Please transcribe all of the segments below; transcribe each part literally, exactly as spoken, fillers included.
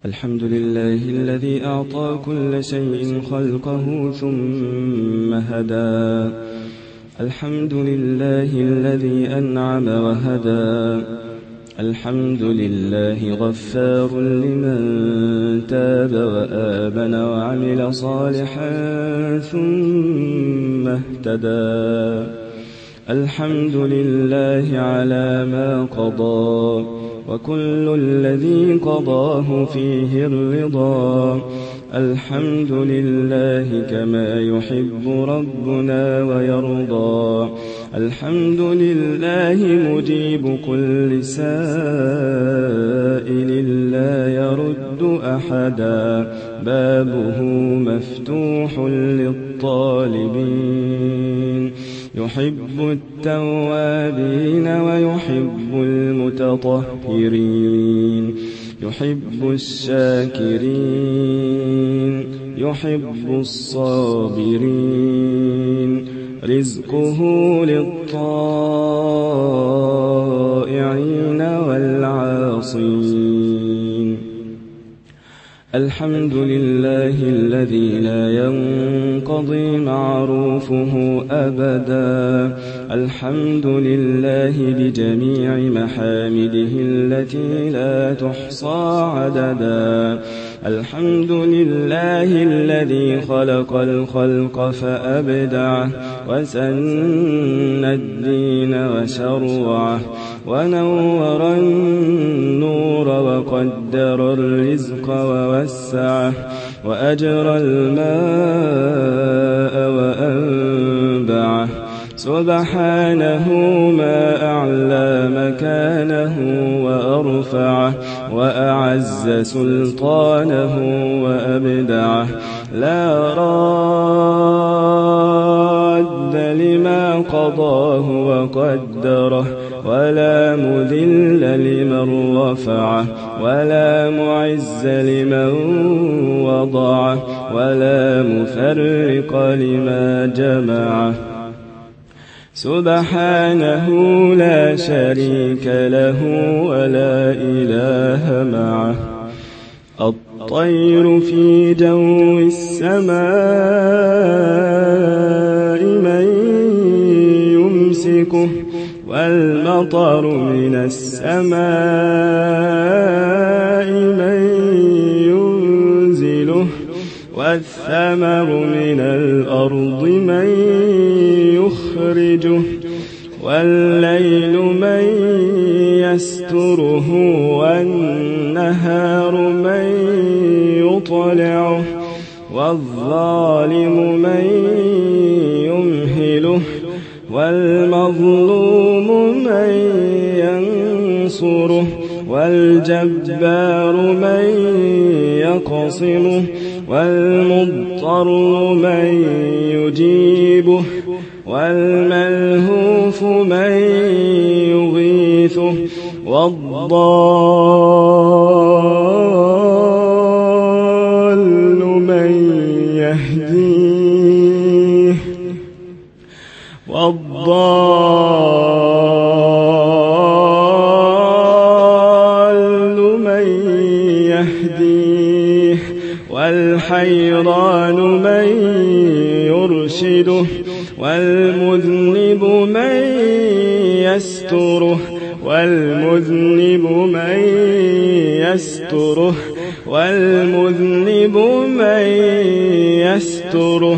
الحمد لله الذي أعطى كل شيء خلقه ثم هدى. الحمد لله الذي أنعم وهدى. الحمد لله غفار لمن تاب وآمن وعمل صالحا ثم اهتدى. الحمد لله على ما قضى، وكل الذي قضاه فيه الرضا. الحمد لله كما يحب ربنا ويرضى. الحمد لله مجيب كل سائل لا يرد أحدا، بابه مفتوح للطالبين. يحب التوابين ويحب المتطهرين. يحب الشاكرين، يحب الصابرين. رزقه للطائعين والعاصين. الحمد لله الذي لا ينقضي معروفه أبدا. الحمد لله بجميع محامده التي لا تحصى عددا. الحمد لله الذي خلق الخلق فأبدعه، وسن الدين وشرعه، ونور النور وقدر الرزق ووسعه، وأجرى الماء وأنبعه. سبحانه ما أعلى مكانه وأرفعه، وأعز سلطانه وأبدعه. لا راد لما قضاه وقدره، ولا مذل لمن رفعه، ولا معز لمن وضعه، ولا مفرق لما جمعه. سبحانه لا شريك له ولا إله معه. الطير في جو السماء من يمسكه، والمطر من السماء من ينزله، والثمر من الأرض من يخرجه، والليل من يستره، والنهار من يطلعه، والظالم من يمهله، والمظلوم من ينصره، والجبار من يقصمه، والمضطر من يجيبه، والملهوف من يغيثه، والضال من يهديه، والضال من يهديه، والحيران من يرشده، والمذنب من يستره، والمذنب من يستره، والمذنب من يستره،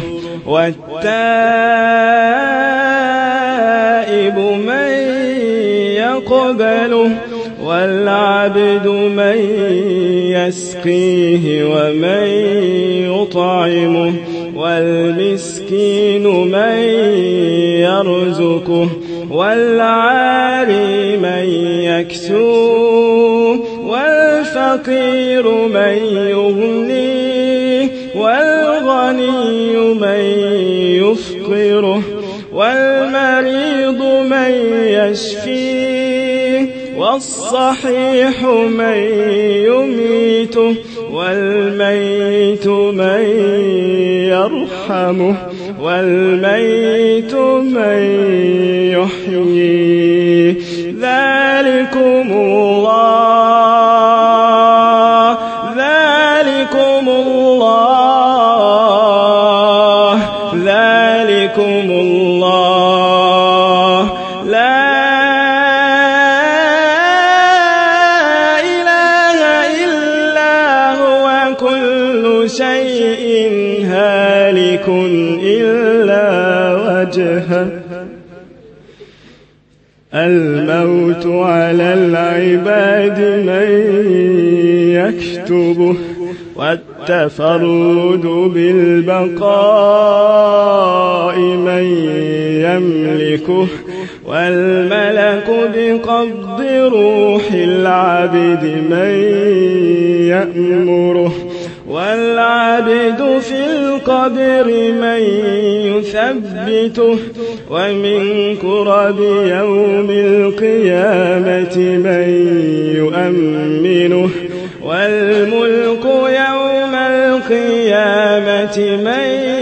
والتائب من يقبله، والعبد من يسقيه ومن يطعمه، والمسكين من يرزقه، والعاري من يكسوه، والفقير من يغنيه، والغني من يفقره، والمريض من يشفيه، والصحيح من يميته، والميت من يرحمه، والميت من يحييه. ذلكم الله ذلكم الله ذلكم الله لا إله إلا هو كل شيء هالك إلا وجهه الموت على العباد من يكتبه والتفرد بالبقاء من يملكه والملك بقبض روح العبد من يأمره والعبد في القبر من يثبته ومن كرب يوم القيامة من يؤمنه والملك يوم القيامة من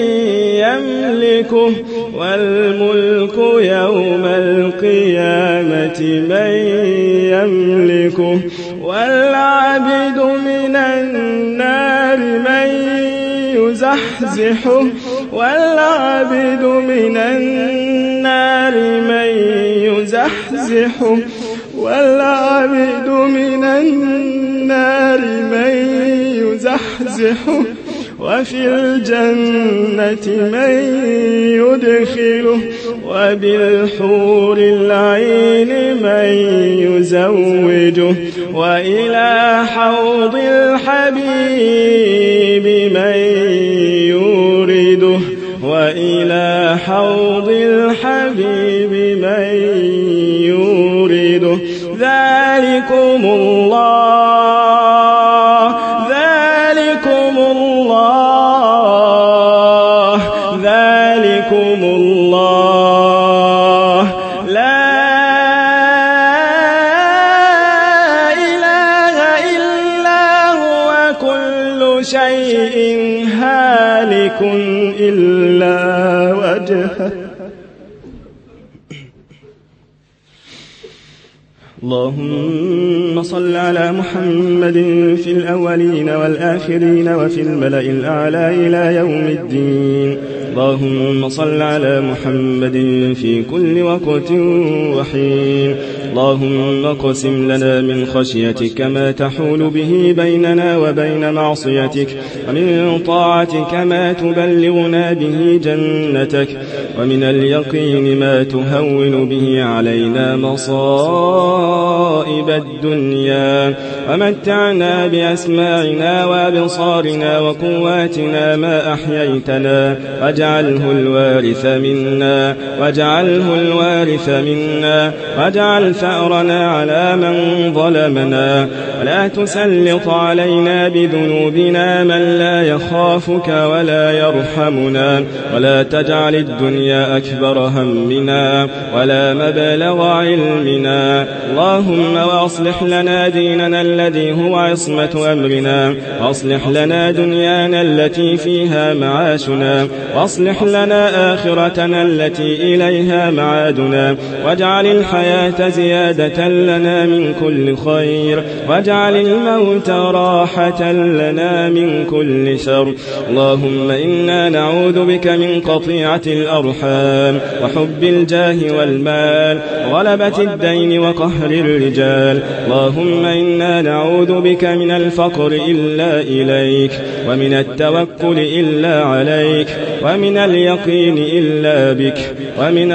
يملكه والملك يوم القيامة من يملكه والعبد من النار من يزحزحه والعبد من النار من يزحزحه والعبد من النار من يزحزحه وفي الجنة من يدخله وبالحور العين من يزوجه وإلى حوض الحبيب من يورده وإلى حوض الحبيب من يورده ذلكم الله ذلكم الله ذلكم الله لا إله إلا هو كل شيء هالك إلا وجهه اللهم صل على محمد في الأولين والآخرين وفي الملأ الأعلى إلى يوم الدين. اللهم صل على محمد في كل وقت وحين. اللهم اقسم لنا من خشيتك ما تحول به بيننا وبين معصيتك، ومن طاعتك ما تبلغنا به جنتك، ومن اليقين ما تهون به علينا مصائب الدنيا، ومتعنا بأسماعنا وأبصارنا وقواتنا ما أحييتنا، واجعله الوارث منا واجعله الوارث منا واجعل ثأرنا على من ظلمنا، ولا تسلط علينا بذنوبنا من لا يخافك ولا يرحمنا، ولا تجعل الدنيا أكبر همنا ولا مبلغ علمنا. اللهم وأصلح لنا ديننا الذي هو عصمة أمرنا، وأصلح لنا دنيانا التي فيها معاشنا، وأصلح لنا آخرتنا التي إليها معادنا، واجعل الحياة زيادة لنا من كل خير، واجعل الموت راحة لنا من كل شر. اللهم إنا نعوذ بك من قطيعة الأرحام، وحب الجاه والمال، وغلبة الدين وقهر الرجال. اللهم إنا نعوذ بك من الفقر إلا إليك، ومن التوكل إلا عليك، ومن اليقين إلا بك، ومن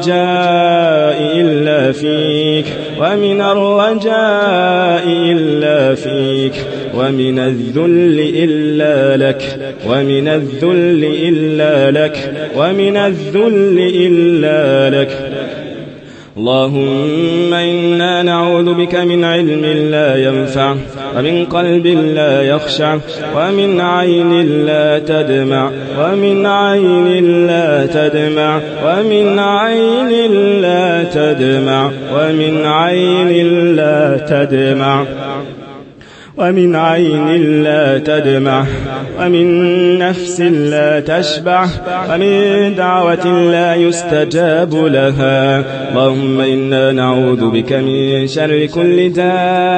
الرجاء إلا فيك، ومن الرجاء إلا فيك، ومن الذل إلا لك، ومن الذل إلا لك، ومن الذل إلا لك. اللهم إنا نعوذ بك من علم لا ينفع، ومن قلب لا يخشع، ومن عين لا تدمع، ومن عين لا تدمع، ومن عين لا تدمع، ومن عين لا تدمع، ومن عين لا تدمع، ومن نفس لا تشبع، ومن دعوة لا يستجاب لها. اللهم إنا نعوذ بك من شر كل دابة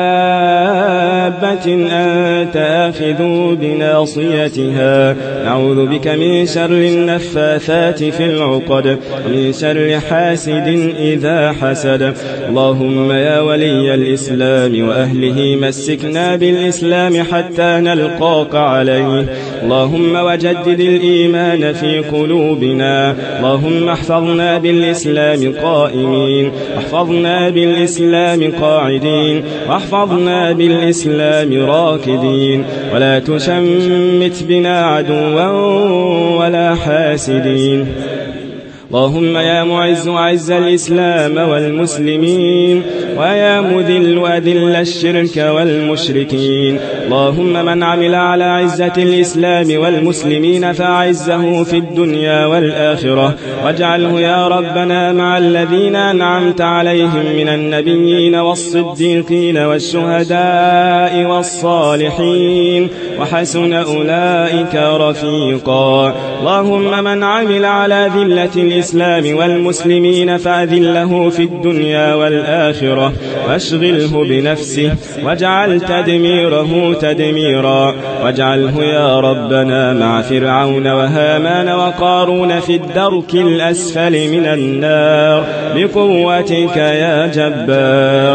أنت آخذ بناصيتها. نعوذ بك من شر النفاثات في العقد، ومن شر حاسد إذا حسد. اللهم يا ولي الإسلام وأهله مسكنا بالإسلام حتى نلقاك عليه. اللهم وجدد الإيمان في قلوبنا. اللهم احفظنا بالإسلام قائمين، واحفظنا بالإسلام قاعدين، واحفظنا بالإسلام راكدين، ولا تشمت بنا عدوا ولا حاسدين. اللهم يا معز أعز الإسلام والمسلمين، ويا مذل أذل الشرك والمشركين. اللهم من عمل على عزة الإسلام والمسلمين فأعزه في الدنيا والآخرة، واجعله يا ربنا مع الذين أنعمت عليهم من النبيين والصديقين والشهداء والصالحين، وحسن أولئك رفيقا. اللهم من عمل على ذلة الإسلام والمسلمين فأذله في الدنيا والآخرة، واشغله بنفسه، واجعل تدميره تدميرا، واجعله يا ربنا مع فرعون وهامان وقارون في الدرك الأسفل من النار بقوتك يا جبار.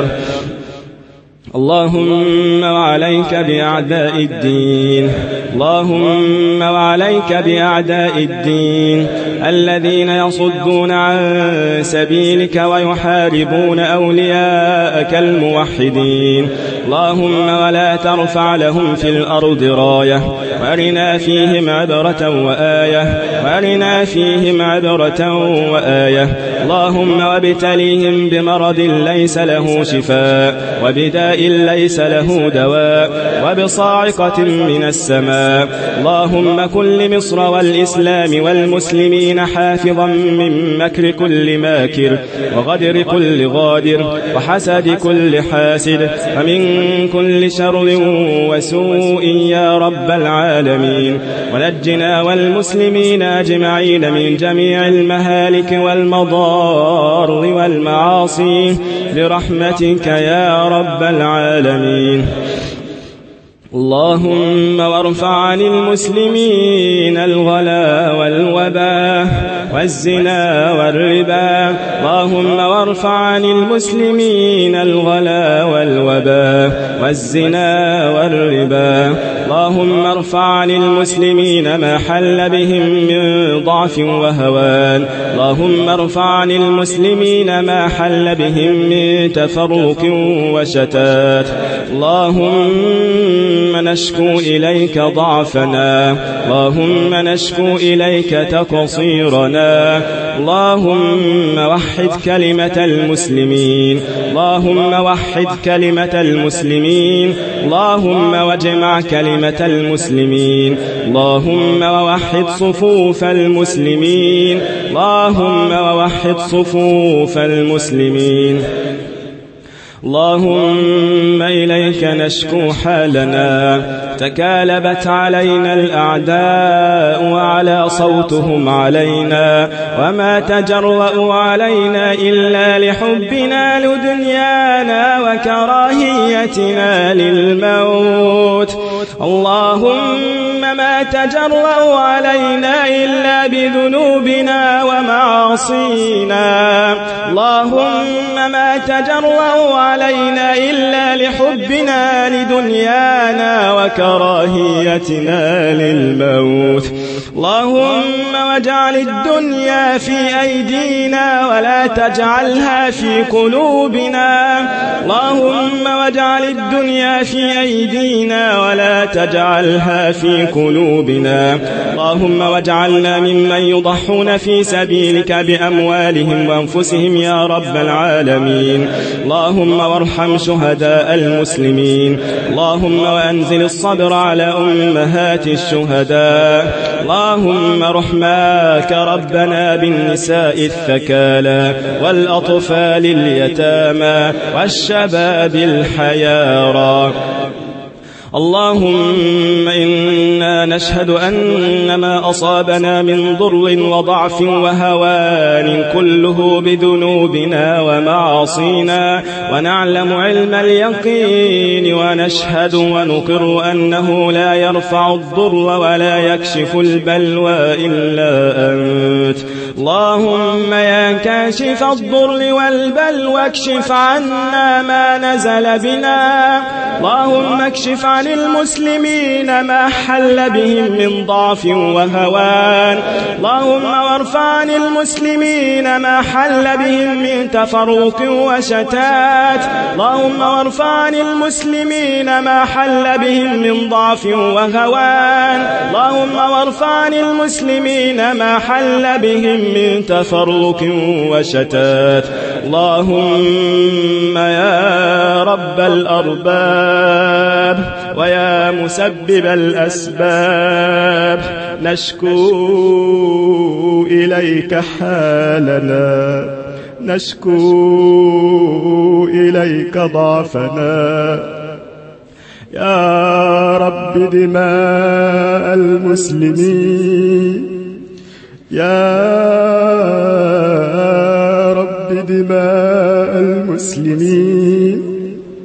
اللهم وعليك بأعداء الدين، اللهم وعليك بأعداء الدين الذين يصدون عن سبيلك ويحاربون أولياءك الموحدين. اللهم ولا ترفع لهم في الأرض راية، وارنا فيهم عبرة وآية، وارنا فيهم عبرة وآية. اللهم وابتليهم بمرض ليس له شفاء، وبداء ليس له دواء، وبصاعقة من السماء. اللهم كن لمصر والإسلام والمسلمين حافظا من مكر كل ماكر، وغدر كل غادر، وحسد كل حاسد، ومن كل شر وسوء يا رب العالمين. ونجنا والمسلمين أجمعين من جميع المهالك والمضار والمعاصي برحمتك يا رب العالمين. اللهم وارفع عن المسلمين الغلا والوباء والزنا والربا. اللهم وارفع عن المسلمين الغلا والوباء والزنا والربا. اللهم ارفع عن المسلمين ما حل بهم من ضعف وهوان. اللهم ارفع عن المسلمين ما حل بهم من تفرق وشتات. اللهم نشكو إليك ضعفنا، اللهم نشكو إليك تقصيرنا. اللهم وحد كلمة المسلمين، اللهم وحد كلمة المسلمين. اللهم واجمع كلمة المسلمين. اللهم ووحد صفوف المسلمين. اللهم ووحد صفوف المسلمين. اللهم إليك نشكو حالنا، تكالبت علينا الأعداء وعلى صوتهم علينا، وما تجرؤوا علينا إلا لحبنا لدنيانا وكراهيتنا للموت. اللهم ما تجرؤوا علينا إلا بذنوبنا ومعاصينا. اللهم ما تجرؤوا علينا إلا لحبنا لدنيانا وكراهيتنا للموت. اللهم واجعل الدنيا في أيدينا ولا تجعلها في قلوبنا. اللهم واجعل الدنيا في أيدينا ولا تجعلها في قلوبنا. اللهم واجعلنا ممن يضحون في سبيلك بأموالهم وأنفسهم يا رب العالمين. اللهم وارحم شهداء المسلمين. اللهم وأنزل الصبر على أمهات الشهداء. اللهم رحماك ربنا بالنساء الثكالى والأطفال اليتامى والشباب الحيارى. اللهم إنا نشهد أن ما أصابنا من ضر وضعف وهوان كله بذنوبنا ومعاصينا، ونعلم علم اليقين ونشهد ونقر أنه لا يرفع الضر ولا يكشف البلوى إلا أنت. اللهم يا كاشف الضر والبلوى اكشف عنا ما نزل بنا. اللهم اكشف عن المسلمين ما حل بهم من ضعف وهوان. اللهم وارفع عن المسلمين ما حل بهم من تفرق وشتات. اللهم وارفع عن المسلمين ما حل بهم من ضعف وهوان. اللهم وارفع عن المسلمين ما حل بهم من تفرق وشتات. اللهم يا رب الأرباب ويا مسبب الأسباب نشكو إليك حالنا، نشكو إليك ضعفنا. يا رب دماء المسلمين، يا رب دماء المسلمين.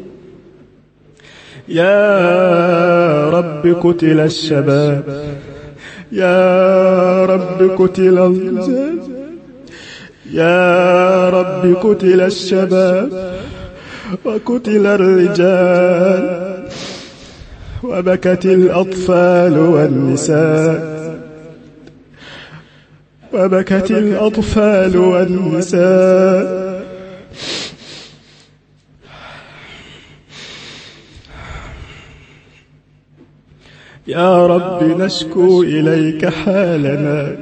يا رب قتل الشباب، يا رب قتل الرجال، يا رب قتل الشباب وقتل الرجال، وبكت الأطفال والنساء، وبكت الأطفال والنساء. يا رب نشكو إليك حالنا،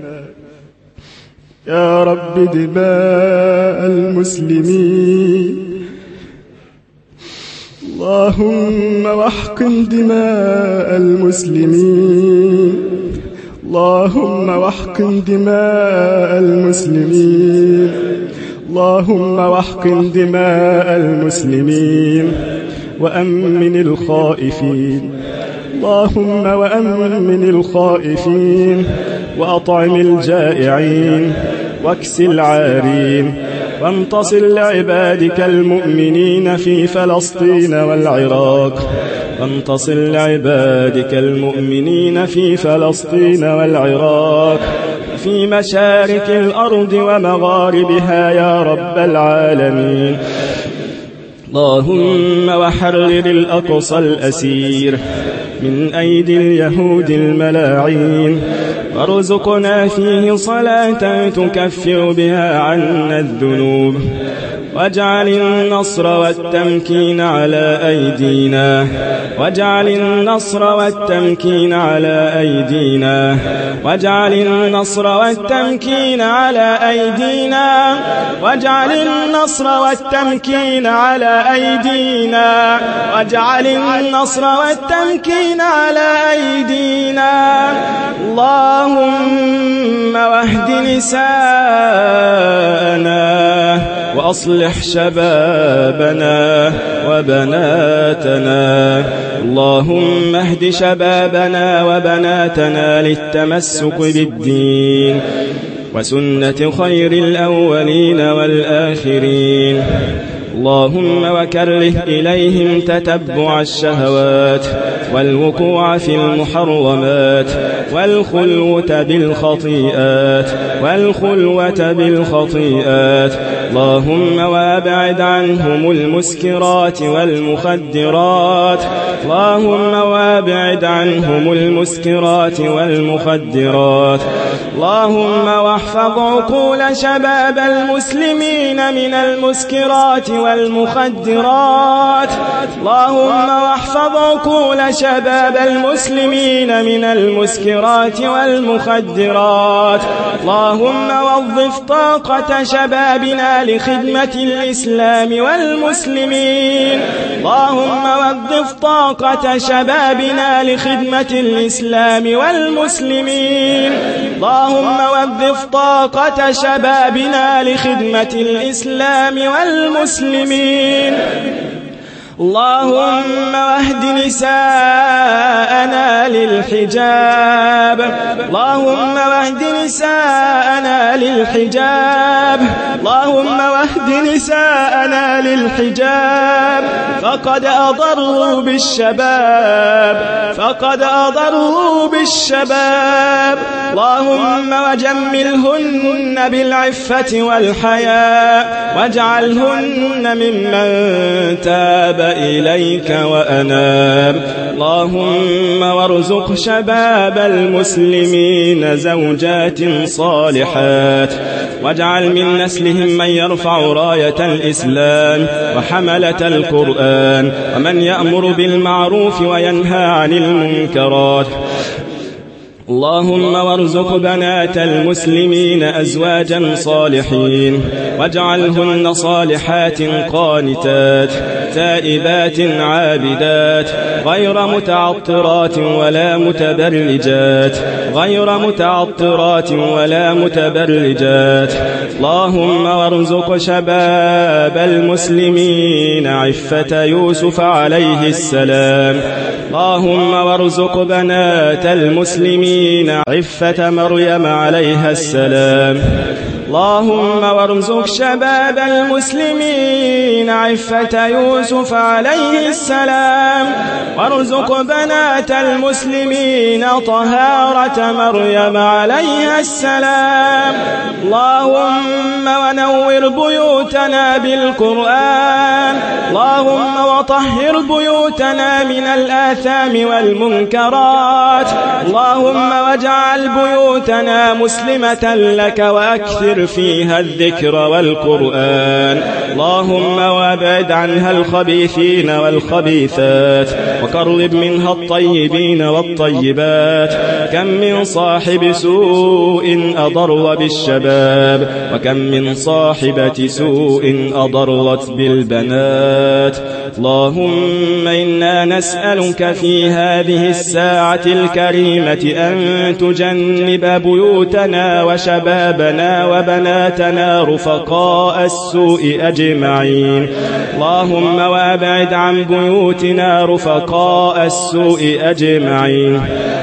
يا رب دماء المسلمين. اللهم واحقن دماء المسلمين، اللهم واحقن دماء المسلمين، اللهم واحقن دماء المسلمين، وأمن الخائفين. اللهم وأمن الخائفين، وأطعم الجائعين، واكس العارين، وانتصر لعبادك المؤمنين في فلسطين والعراق، وانتصر لعبادك المؤمنين في فلسطين والعراق، في مشارق الأرض ومغاربها يا رب العالمين. اللهم وحرر الأقصى الأسير من أيدي اليهود الملاعين، وارزقنا فيه صلاة تكفر بها عنا الذنوب، واجعل النصر والتمكين على أيدينا، واجعل النصر والتمكين على أيدينا، واجعل النصر والتمكين على أيدينا، واجعل النصر والتمكين على أيدينا، واجعل النصر والتمكين على أيدينا. اللهم واهد نساءنا، وأصلح شبابنا وبناتنا. اللهم اهد شبابنا وبناتنا للتمسك بالدين وسنة خير الأولين والآخرين. اللهم وكره إليهم تتبع الشهوات والوقوع في المحرمات والخلوة بالخطيئات والخلوة بالخطيئات. اللهم وابعد عنهم المسكرات والمخدرات، اللهم وابعد عنهم المسكرات والمخدرات. اللهم واحفظ عقول شباب المسلمين من المسكرات والمخدرات. اللهم واحفظ عقول شباب المسلمين من المسكرات والمخدرات. اللهم وظف طاقة شبابنا لخدمة الإسلام والمسلمين. اللهم وظف طاقة شبابنا لخدمة الإسلام والمسلمين. اللهم وظف طاقة شبابنا لخدمة الإسلام والمسلمين. اللهم واهد نساءنا للحجاب اللهم واهد نساءنا للحجاب اللهم واهد نساءنا للحجاب فقد أضروا بالشباب فقد أضروا بالشباب اللهم وجملهن بالعفة والحياء واجعلهن ممن تاب إليك وأناب اللهم وارزق شباب المسلمين زوجات صالحات واجعل من نسلهم من يرفع راية الإسلام وحملة القرآن ومن يأمر بالمعروف وينهى عن المنكرات اللهم وارزق بنات المسلمين أزواجا صالحين واجعلهن صالحات قانتات تائبات عابدات غير متعطرات ولا متبرجات غير متعطرات ولا متبرجات اللهم وارزق شباب المسلمين عفة يوسف عليه السلام اللهم وارزق بنات المسلمين عفة مريم عليها السلام اللهم وارزق شباب المسلمين عفة يوسف عليه السلام وارزق بنات المسلمين طهارة مريم عليها السلام اللهم ونور بيوتنا بالقرآن اللهم وطهر بيوتنا من الآثام والمنكرات اللهم واجعل بيوتنا مسلمة لك وأكثر فيها الذكر والقرآن اللهم وابعد عنها الخبيثين والخبيثات وقرب منها الطيبين والطيبات كم من صاحب سوء أضر بالشباب وكم من صاحبة سوء أضرت بالبنات اللهم إنا نسألك في هذه الساعة الكريمة أن تجنب بيوتنا وشبابنا وبناتنا رفقاء السوء أجمعين اللهم وابعد عن بيوتنا رفقاء السوء أجمعين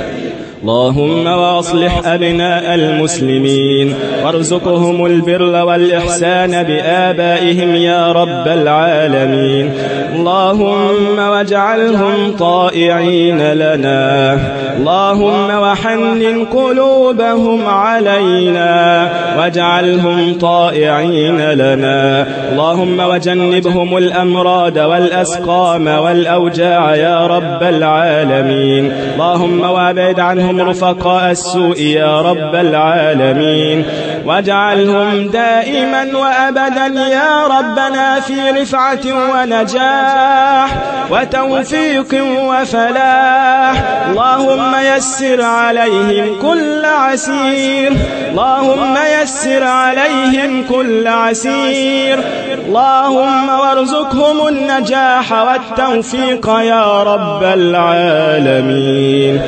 اللهم واصلح أبناء المسلمين وارزقهم البر والإحسان بآبائهم يا رب العالمين اللهم واجعلهم طائعين لنا اللهم وحنن قلوبهم علينا واجعلهم طائعين لنا اللهم وجنبهم الأمراض والأسقام والأوجاع يا رب العالمين اللهم وابعد عنهم رفقاء السوء يا رب العالمين واجعلهم دائما وأبدا يا ربنا في رفعة ونجاح وتوفيق وفلاح اللهم يسر عليهم كل عسير اللهم يسر عليهم كل عسير اللهم وارزقهم النجاح والتوفيق يا رب العالمين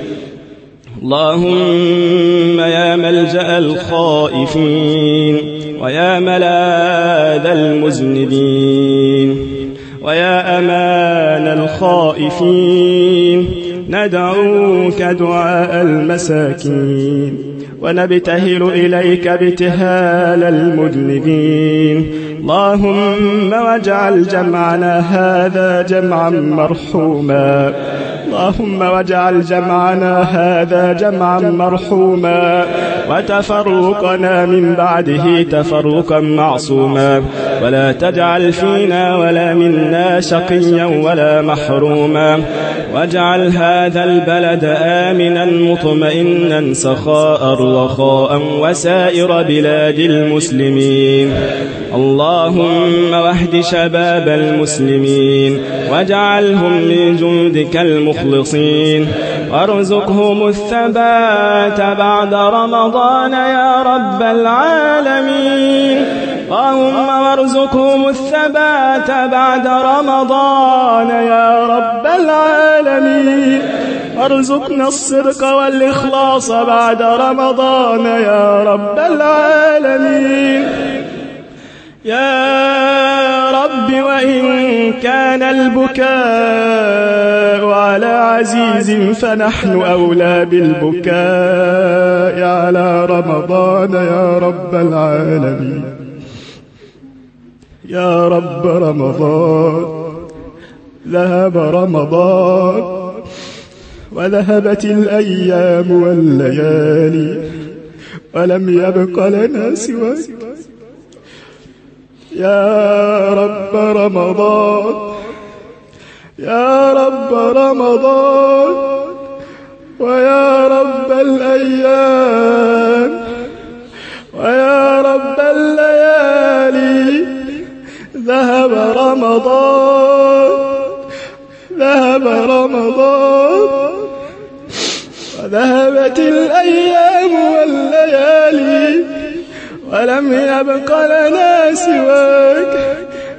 اللهم يا ملجأ الخائفين ويا ملاذ المذنبين ويا أمان الخائفين ندعوك دعاء المساكين ونبتهل إليك ابتهال المذنبين اللهم واجعل جمعنا هذا جمعا مرحوما اللهم واجعل جمعنا هذا جمعا مرحوما وتفرقنا من بعده تفرقا معصوما ولا تجعل فينا ولا منا شقيا ولا محروما واجعل هذا البلد آمنا مطمئنا سخاء رخاء وسائر بلاد المسلمين اللهم واهد شباب المسلمين واجعلهم من جندك المخلصين وارزقهم الثبات بعد رمضان يا رب العالمين اللهم وارزقهم الثبات بعد رمضان يا رب العالمين وارزقنا الصدق والإخلاص بعد رمضان يا رب العالمين يا رب وإن كان البكاء على عزيز فنحن أولى بالبكاء على رمضان يا رب العالمين. يا رب رمضان، ذهب رمضان وذهبت الأيام والليالي ولم يبق لنا سواك. يا رب رمضان، يا رب رمضان، ويا رب الأيام ويا رب الليالي، ذهب رمضان ذهب رمضان وذهبت الأيام والليالي ولم يبق لنا سواك.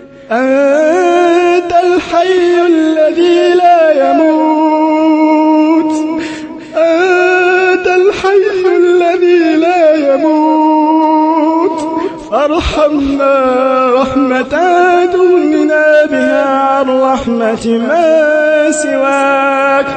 أنت الحي الذي لا يموت، أنت الحي الذي لا يموت، فارحمنا رحمة تغننا بها عن رحمة ما سواك.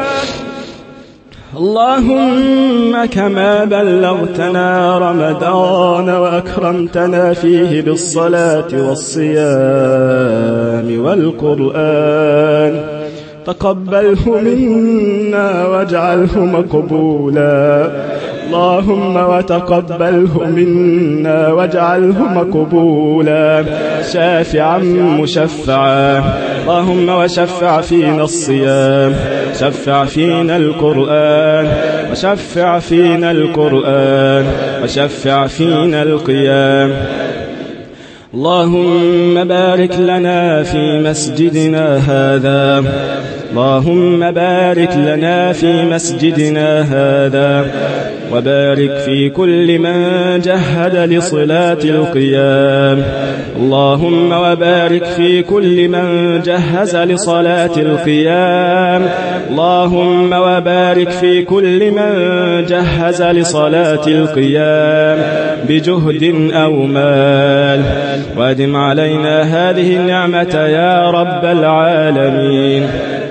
اللهم كما بلغتنا رمضان وأكرمتنا فيه بالصلاة والصيام والقرآن، تقبله منا واجعله مقبولا. اللهم وتقبله منا واجعله مقبولا شافعا مشفعا. اللهم وشفع فينا الصيام، شفع فينا القرآن، وشفع فينا القرآن، وشفع فينا القيام. اللهم بارك لنا في مسجدنا هذا، اللهم بارك لنا في مسجدنا هذا، وبارك في كل من جهد لصلاة القيام. اللهم وبارك في كل من جهز لصلاة القيام. اللهم وبارك في كل من جهز لصلاة القيام بجهد أو مال، وادم علينا هذه النعمة يا رب العالمين.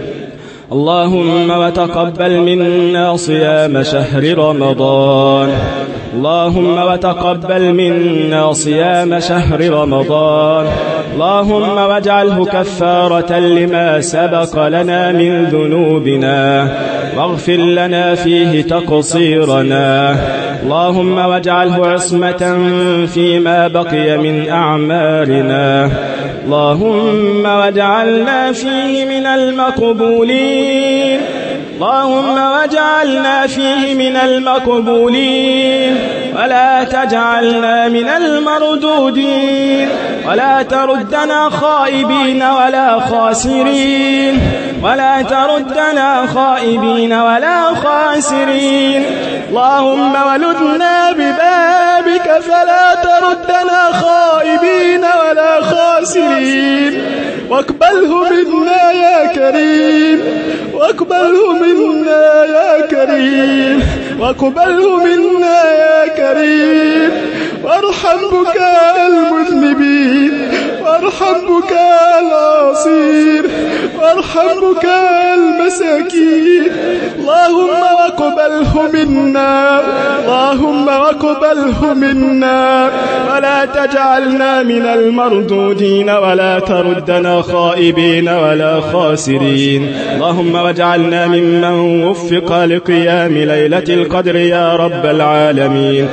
اللهم وتقبل منا صيام شهر رمضان، اللهم وتقبل منا صيام شهر رمضان. اللهم واجعله كفارة لما سبق لنا من ذنوبنا، واغفر لنا فيه تقصيرنا. اللهم واجعله عصمة فيما بقي من أعمارنا. اللهم واجعلنا فيه من المقبولين، اللهم واجعلنا فيه من المقبولين، ولا تجعلنا من المردودين، ولا تردنا خائبين ولا خاسرين، ولا تردنا خائبين ولا خاسرين. اللهم ولدنا ببابك فلا تردنا خائبين ولا خاسرين، واقبله منا يا كريم، واقبله منا يا كريم، واقبله منا يا كريم. وارحم بكاء المذنبين، وارحم بكاء العاصين، وارحم بكاء المساكين. اللهم واقبله منا، اللهم واقبله منا، ولا تجعلنا من المردودين، ولا تردنا خائبين ولا خاسرين. اللهم واجعلنا ممن وفق لقيام ليلة القدر يا رب العالمين.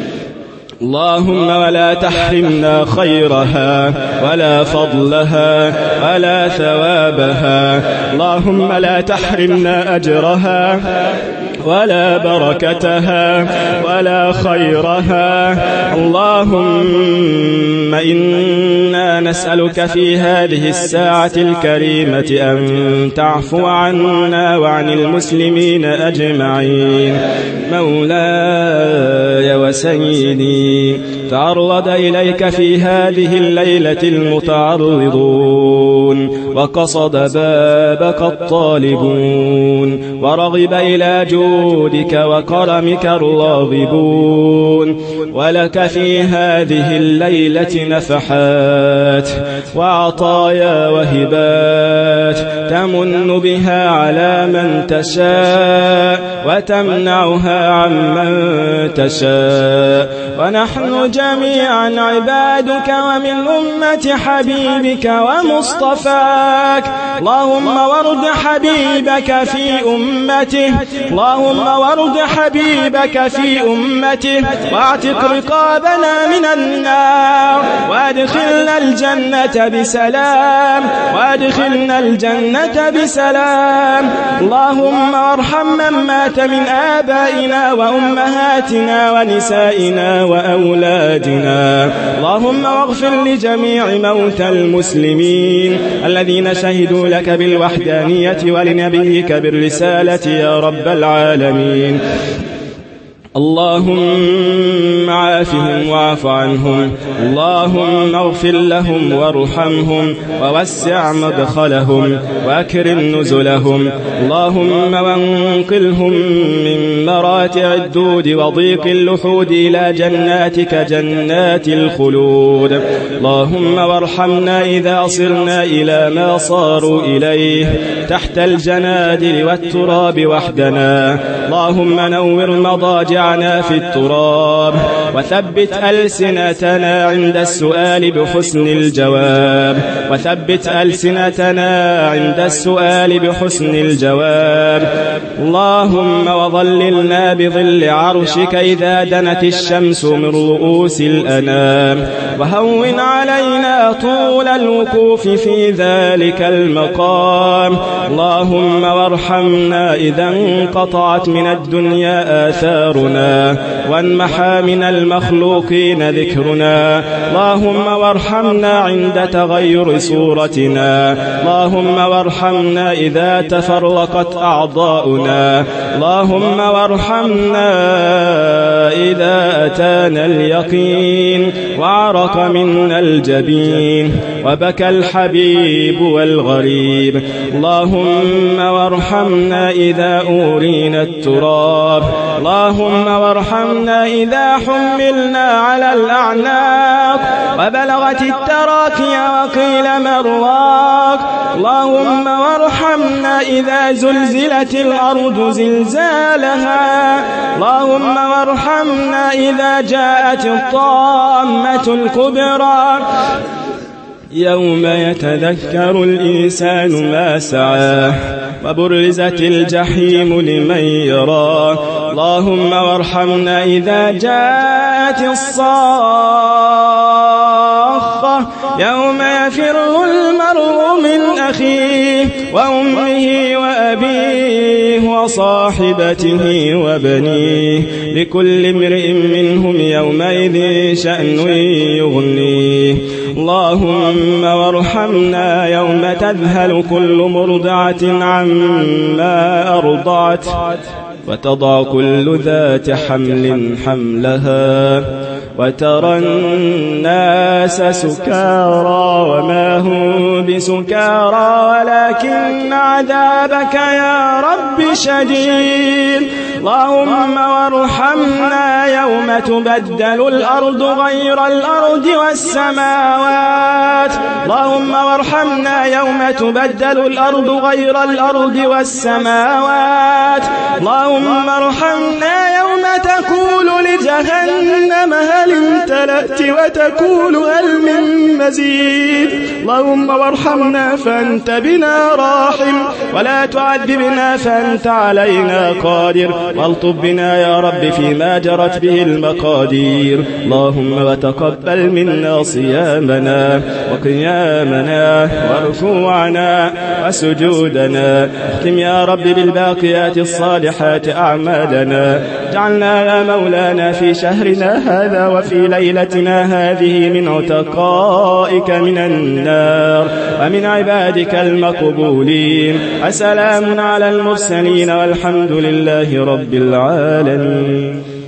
اللهم ولا تحرمنا خيرها ولا فضلها ولا ثوابها. اللهم لا تحرمنا أجرها ولا بركتها ولا خيرها. اللهم إنا نسألك في هذه الساعة الكريمة أن تعفو عنا وعن المسلمين أجمعين. مولاي وسيدي، تعرض إليك في هذه الليلة المتعرضون، وقصد بابك الطالبون ورغب إلى جودك وكرمك الراغبون. ولك في هذه الليلة نفحات وعطايا وهبات تمن بها على من تشاء وتمنعها عمن تشاء، ونحن جميعا عبادك ومن أمة حبيبك ومصطفاك. اللهم وارد حبيبك في أمته، اللهم وارد حبيبك في أمته، واعتق رقابنا من النار، وادخلنا الجنة بسلام، وادخلنا الجنة بسلام. اللهم وارحم من مات من آبائنا وأمهاتنا ونسائنا وأولادنا. اللهم واغفر لجميع موتى المسلمين الذين شهدوا لك بالوحدانية ولنبيك بالرسالة يا رب العالمين. اللهم عافهم واعف عنهم، اللهم اغفر لهم وارحمهم ووسع مدخلهم وأكرم نزلهم. اللهم وانقلهم من مراتع الدود وضيق اللحود إلى جناتك جنات الخلود. اللهم وارحمنا إذا صرنا إلى ما صاروا إليه تحت الجنادل والتراب وحدنا. اللهم نور مضاجع في التراب وثبت ألسنتنا عند السؤال بحسن الجواب، وثبت ألسنتنا عند السؤال بحسن الجواب. اللهم وظللنا بظل عرشك إذا دنت الشمس من رؤوس الأنام، وهون علينا طول الوقوف في ذلك المقام. اللهم وارحمنا إذا انقطعت من الدنيا آثارنا وانمحى من المخلوقين ذكرنا. اللهم وارحمنا عند تغير صورتنا، اللهم وارحمنا إذا تفرقت أعضاؤنا، اللهم وارحمنا إذا أتانا اليقين وعرق منا الجبين وبكى الحبيب والغريب. اللهم وارحمنا إذا أورينا التراب، اللهم وارحمنا إذا حملنا على الأعناق وبلغت التراكي وقيل مرواق. اللهم وارحمنا إذا زلزلت الأرض زلزالها، اللهم وارحمنا إذا جاءت الطامة الكبرى يوم يتذكر الإنسان ما سعى وبرزت الجحيم لمن يراه. اللهم وارحمنا إذا جاءت الصاخة يوم يفر المرء من أخيه وأمه وأبيه وصاحبته وبنيه، لكل امرئ منهم يومئذ شأن يغنيه. اللهم وارحمنا يوم تذهل كل مرضعة عما أرضعت وتضع كل ذات حمل حملها وترى الناس سكارى وما هم بسكارى ولكن عذابك يا رب شديد. اللهم وارحمنا يوم تبدل الأرض غير الأرض والسماوات. اللهم وارحمنا يوم تبدل الأرض غير الأرض والسماوات. اللهم ارحمنا يوم تقول لجهنم هل امتلأت وتقول هل من مزيد. اللهم وارحمنا فأنت بنا راحم ولا تعذبنا فأنت علينا قادر، والطف بنا يا رب فيما جرت به المقادير. اللهم وتقبل منا صيامنا وقيامنا وركوعنا وسجودنا. اختم يا رب بالباقيات الصالحات أعمالنا. اجعلنا يا مولانا في شهرنا هذا وفي ليلتنا هذه من عتقائك من النار ومن عبادك المقبولين. السلام على المرسلين والحمد لله رب العالمين.